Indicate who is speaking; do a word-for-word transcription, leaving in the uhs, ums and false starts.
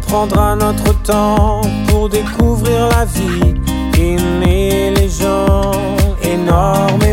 Speaker 1: prendra notre temps pour découvrir la vie, aimer les gens, énorme